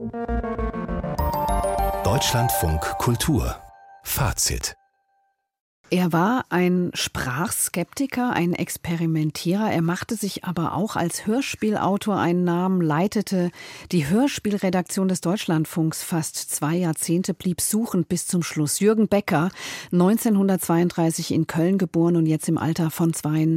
Deutschlandfunk Kultur Fazit. Er war ein Sprachskeptiker, ein Experimentierer. Er machte sich aber auch als Hörspielautor einen Namen, leitete die Hörspielredaktion des Deutschlandfunks fast 2 Jahrzehnte, blieb suchend bis zum Schluss. Jürgen Becker, 1932 in Köln geboren und jetzt im Alter von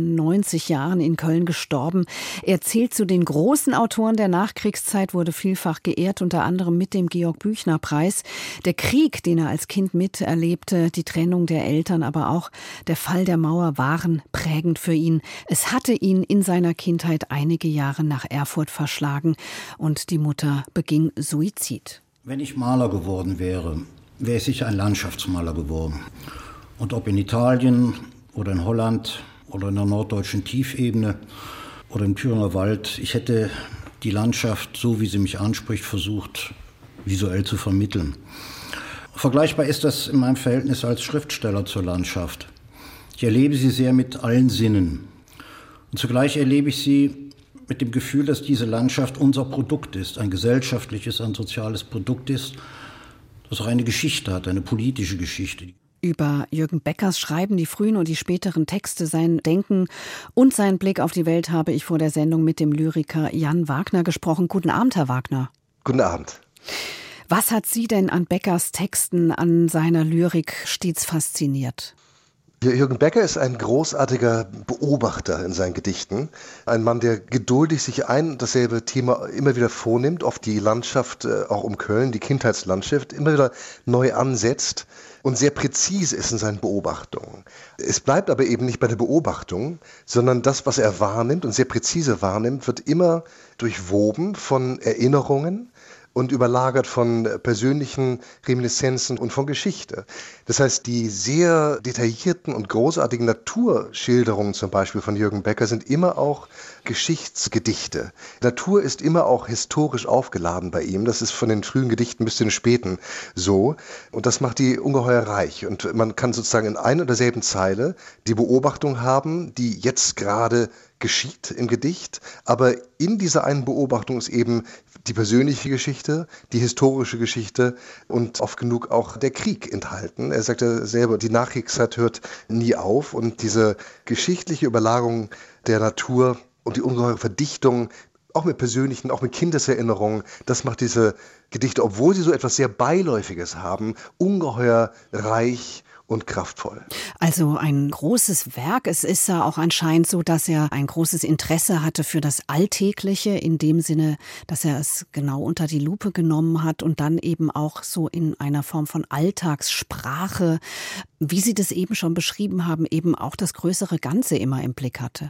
92 Jahren in Köln gestorben. Er zählt zu den großen Autoren der Nachkriegszeit, wurde vielfach geehrt, unter anderem mit dem Georg-Büchner-Preis. Der Krieg, den er als Kind miterlebte, die Trennung der Eltern, aber auch der Fall der Mauer waren prägend für ihn. Es hatte ihn in seiner Kindheit einige Jahre nach Erfurt verschlagen und die Mutter beging Suizid. Wenn ich Maler geworden wäre, wäre ich sicher ein Landschaftsmaler geworden. Und ob in Italien oder in Holland oder in der norddeutschen Tiefebene oder im Thüringer Wald, ich hätte die Landschaft, so wie sie mich anspricht, versucht visuell zu vermitteln. Vergleichbar ist das in meinem Verhältnis als Schriftsteller zur Landschaft. Ich erlebe sie sehr mit allen Sinnen. Und zugleich erlebe ich sie mit dem Gefühl, dass diese Landschaft unser Produkt ist, ein gesellschaftliches, ein soziales Produkt ist, das auch eine Geschichte hat, eine politische Geschichte. Über Jürgen Beckers Schreiben, die frühen und die späteren Texte, sein Denken und seinen Blick auf die Welt habe ich vor der Sendung mit dem Lyriker Jan Wagner gesprochen. Guten Abend, Herr Wagner. Guten Abend. Was hat Sie denn an Beckers Texten, an seiner Lyrik stets fasziniert? Jürgen Becker ist ein großartiger Beobachter in seinen Gedichten. Ein Mann, der geduldig sich ein und dasselbe Thema immer wieder vornimmt, oft die Landschaft, auch um Köln, die Kindheitslandschaft, immer wieder neu ansetzt und sehr präzise ist in seinen Beobachtungen. Es bleibt aber eben nicht bei der Beobachtung, sondern das, was er wahrnimmt und sehr präzise wahrnimmt, wird immer durchwoben von Erinnerungen und überlagert von persönlichen Reminiszenzen und von Geschichte. Das heißt, die sehr detaillierten und großartigen Naturschilderungen zum Beispiel von Jürgen Becker sind immer auch Geschichtsgedichte. Natur ist immer auch historisch aufgeladen bei ihm. Das ist von den frühen Gedichten bis zu den späten so. Und das macht die ungeheuer reich. Und man kann sozusagen in einer und derselben Zeile die Beobachtung haben, die jetzt gerade geschieht im Gedicht, aber in dieser einen Beobachtung ist eben die persönliche Geschichte, die historische Geschichte und oft genug auch der Krieg enthalten. Er sagt ja selber, die Nachkriegszeit hört nie auf und diese geschichtliche Überlagerung der Natur und die ungeheure Verdichtung, auch mit persönlichen, auch mit Kindeserinnerungen, das macht diese Gedichte, obwohl sie so etwas sehr Beiläufiges haben, ungeheuer reich und kraftvoll. Also ein großes Werk. Es ist ja auch anscheinend so, dass er ein großes Interesse hatte für das Alltägliche, in dem Sinne, dass er es genau unter die Lupe genommen hat und dann eben auch so in einer Form von Alltagssprache, wie Sie das eben schon beschrieben haben, eben auch das größere Ganze immer im Blick hatte.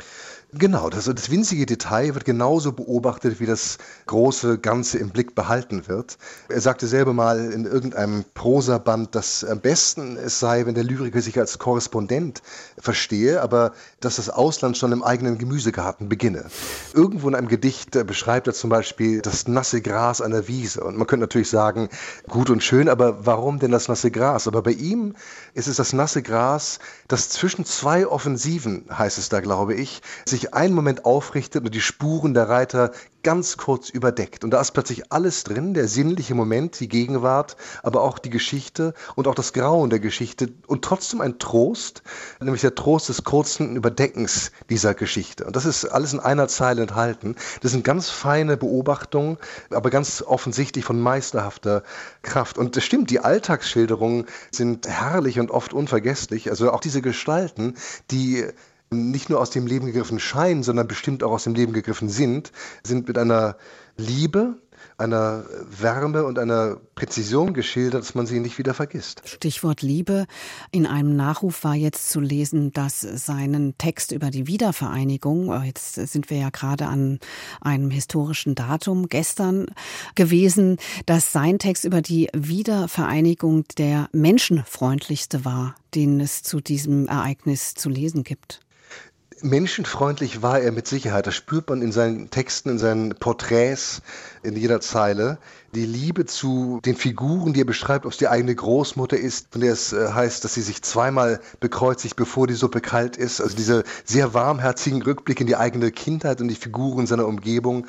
Genau, das winzige Detail wird genauso beobachtet, wie das große Ganze im Blick behalten wird. Er sagte selber mal in irgendeinem Prosaband, dass am besten es sei, wenn der Lyriker sich als Korrespondent verstehe, aber dass das Ausland schon im eigenen Gemüsegarten beginne. Irgendwo in einem Gedicht beschreibt er zum Beispiel das nasse Gras einer Wiese. Und man könnte natürlich sagen, gut und schön, aber warum denn das nasse Gras? Aber bei ihm ist es das nasse Gras, das zwischen 2 Offensiven, heißt es da, glaube ich, sich einen Moment aufrichtet und die Spuren der Reiter ganz kurz überdeckt. Und da ist plötzlich alles drin, der sinnliche Moment, die Gegenwart, aber auch die Geschichte und auch das Grauen der Geschichte und trotzdem ein Trost, nämlich der Trost des kurzen Überdeckens dieser Geschichte. Und das ist alles in einer Zeile enthalten. Das sind ganz feine Beobachtungen, aber ganz offensichtlich von meisterhafter Kraft. Und das stimmt, die Alltagsschilderungen sind herrlich und oft unvergesslich. Also auch diese Gestalten, die nicht nur aus dem Leben gegriffen scheinen, sondern bestimmt auch aus dem Leben gegriffen sind mit einer Liebe, einer Wärme und einer Präzision geschildert, dass man sie nicht wieder vergisst. Stichwort Liebe. In einem Nachruf war jetzt zu lesen, dass seinen Text über die Wiedervereinigung, jetzt sind wir ja gerade an einem historischen Datum, gestern gewesen, dass sein Text über die Wiedervereinigung der menschenfreundlichste war, den es zu diesem Ereignis zu lesen gibt. Menschenfreundlich war er mit Sicherheit. Das spürt man in seinen Texten, in seinen Porträts, in jeder Zeile. Die Liebe zu den Figuren, die er beschreibt, ob es die eigene Großmutter ist, von der es heißt, dass sie sich zweimal bekreuzigt, bevor die Suppe kalt ist. Also diese sehr warmherzigen Rückblick in die eigene Kindheit und die Figuren seiner Umgebung.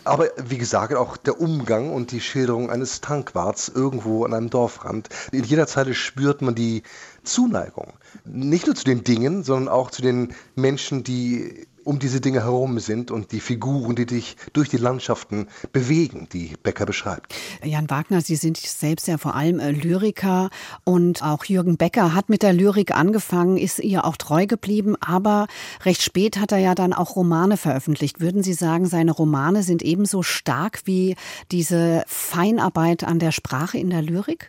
Aber wie gesagt, auch der Umgang und die Schilderung eines Tankwarts irgendwo an einem Dorfrand. In jeder Zeile spürt man die Zuneigung. Nicht nur zu den Dingen, sondern auch zu den Menschen, die um diese Dinge herum sind und die Figuren, die dich durch die Landschaften bewegen, die Becker beschreibt. Jan Wagner, Sie sind selbst ja vor allem Lyriker und auch Jürgen Becker hat mit der Lyrik angefangen, ist ihr auch treu geblieben, aber recht spät hat er ja dann auch Romane veröffentlicht. Würden Sie sagen, seine Romane sind ebenso stark wie diese Feinarbeit an der Sprache in der Lyrik?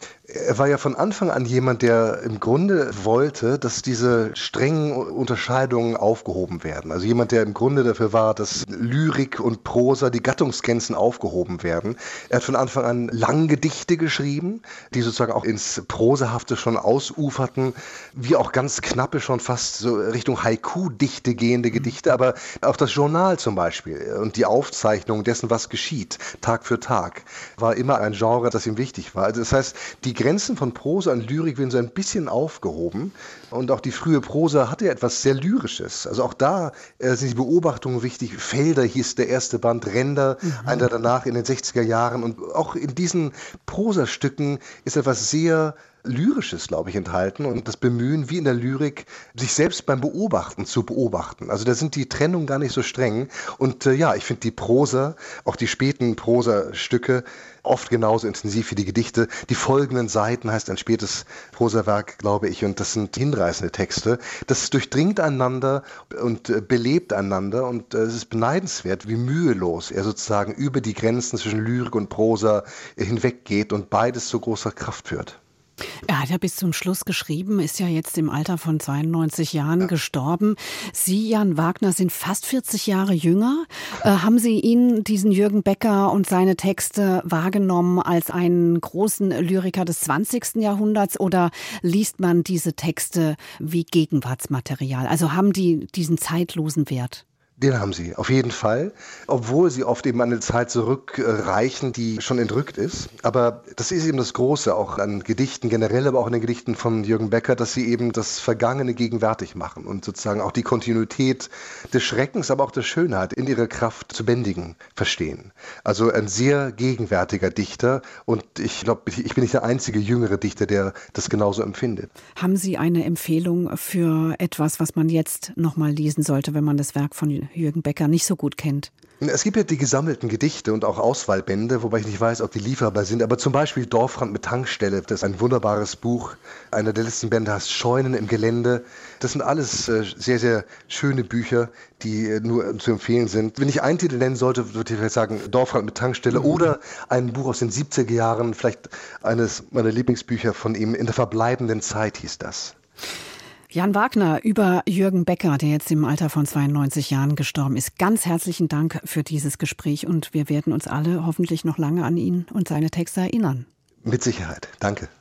Er war ja von Anfang an jemand, der im Grunde wollte, dass diese strengen Unterscheidungen aufgehoben werden. Also jemand, der im Grunde dafür war, dass Lyrik und Prosa, die Gattungsgrenzen aufgehoben werden. Er hat von Anfang an Langgedichte geschrieben, die sozusagen auch ins Prosahafte schon ausuferten, wie auch ganz knappe, schon fast so Richtung Haiku-Dichte gehende Gedichte. Aber auch das Journal zum Beispiel und die Aufzeichnung dessen, was geschieht, Tag für Tag, war immer ein Genre, das ihm wichtig war. Also das heißt, die Grenzen von Prosa und Lyrik werden so ein bisschen aufgehoben und auch die frühe Prosa hatte etwas sehr Lyrisches. Also auch da sind die Beobachtungen wichtig. Felder hieß der erste Band, Ränder, einer danach in den 60er Jahren und auch in diesen Prosastücken ist etwas sehr Lyrisches, glaube ich, enthalten und das Bemühen, wie in der Lyrik, sich selbst beim Beobachten zu beobachten. Also da sind die Trennungen gar nicht so streng und ich finde die Prosa, auch die späten Prosastücke, oft genauso intensiv wie die Gedichte. Die folgenden Seiten heißt ein spätes Prosawerk, glaube ich, und das sind hinreißende Texte. Das durchdringt einander und belebt einander und es ist beneidenswert, wie mühelos er sozusagen über die Grenzen zwischen Lyrik und Prosa hinweggeht und beides zu großer Kraft führt. Er hat ja bis zum Schluss geschrieben, ist ja jetzt im Alter von 92 Jahren gestorben. Sie, Jan Wagner, sind fast 40 Jahre jünger. Haben Sie ihn, diesen Jürgen Becker und seine Texte wahrgenommen als einen großen Lyriker des 20. Jahrhunderts oder liest man diese Texte wie Gegenwartsmaterial? Also haben die diesen zeitlosen Wert? Den haben sie, auf jeden Fall, obwohl sie oft eben an eine Zeit zurückreichen, die schon entrückt ist. Aber das ist eben das Große, auch an Gedichten generell, aber auch in den Gedichten von Jürgen Becker, dass sie eben das Vergangene gegenwärtig machen und sozusagen auch die Kontinuität des Schreckens, aber auch der Schönheit in ihrer Kraft zu bändigen verstehen. Also ein sehr gegenwärtiger Dichter und ich glaube, ich bin nicht der einzige jüngere Dichter, der das genauso empfindet. Haben Sie eine Empfehlung für etwas, was man jetzt nochmal lesen sollte, wenn man das Werk von Jürgen Becker nicht so gut kennt? Es gibt ja die gesammelten Gedichte und auch Auswahlbände, wobei ich nicht weiß, ob die lieferbar sind, aber zum Beispiel Dorfrand mit Tankstelle, das ist ein wunderbares Buch. Einer der letzten Bände heißt Scheunen im Gelände. Das sind alles sehr, sehr schöne Bücher, die nur zu empfehlen sind. Wenn ich einen Titel nennen sollte, würde ich vielleicht sagen Dorfrand mit Tankstelle oder ein Buch aus den 70er Jahren, vielleicht eines meiner Lieblingsbücher von ihm, In der verbleibenden Zeit hieß das. Jan Wagner über Jürgen Becker, der jetzt im Alter von 92 Jahren gestorben ist. Ganz herzlichen Dank für dieses Gespräch und wir werden uns alle hoffentlich noch lange an ihn und seine Texte erinnern. Mit Sicherheit. Danke.